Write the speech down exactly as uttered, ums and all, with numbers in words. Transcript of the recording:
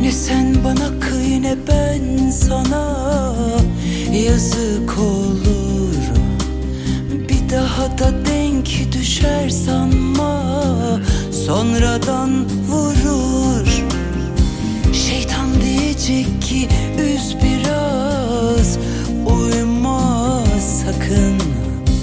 Ne sen bana kıy ne ben sana, yazık olur. Bir daha da denk düşer sanma, sonradan vurur. Şeytan diyecek